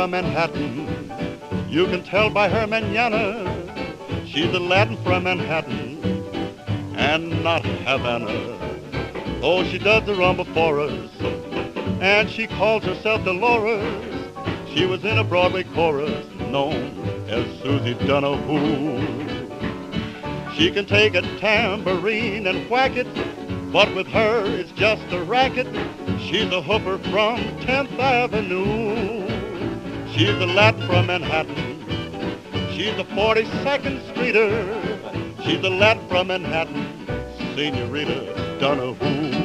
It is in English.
from Manhattan. You can tell by her manana. She's a Latin from Manhattan and not Havana. Oh, she does the rumba for us, and she calls herself Dolores. She was in a Broadway chorus known as Susie Donahue. She can take a tambourine and whack it, but with her it's just a racket. She's a hooper from 10th Avenue. She's a Latin from Manhattan. She's a 42nd Streeter. She's a Latin from Manhattan, Senorita Donahue.